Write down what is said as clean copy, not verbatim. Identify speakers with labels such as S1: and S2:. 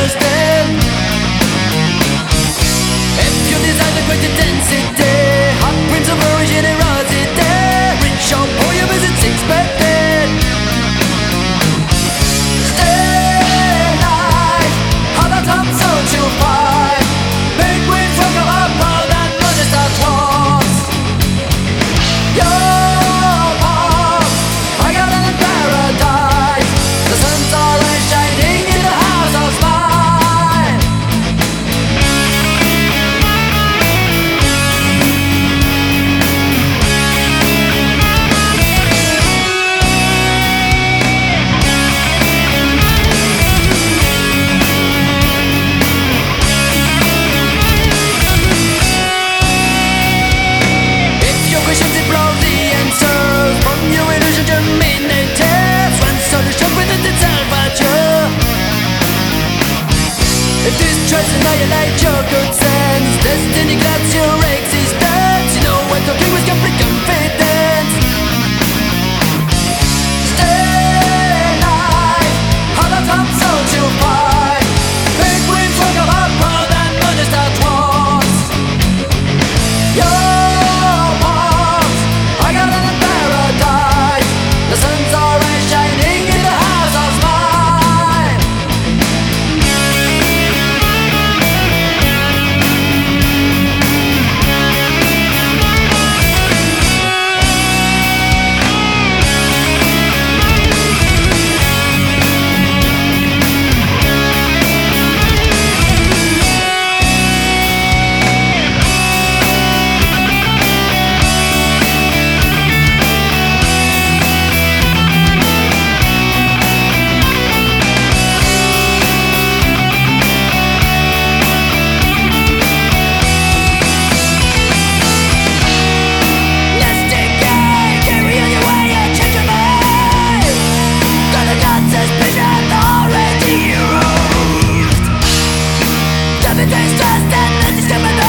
S1: understand. If you desire the great intensity, hot dreams of originality, rich or poor, your visit's expected. Stay alive, how the top soul to fight. Big winds from your heart, proud and modest at once. Your arms, I got in paradise. The sun's always shining in the house of mine. If your questions explore the answers from your illusion germinated, one solution within itself at you. If this tries to annihilate your good sense, destiny glads your existence. You know when talking with complete confidence. Stay alive, how the top soul to fight. Big winds from your heart, proud and modest at once. Your arms, I got in paradise. The sun's always shining in the house of mine. Suspicion already erased. Evidence trust and discrimination.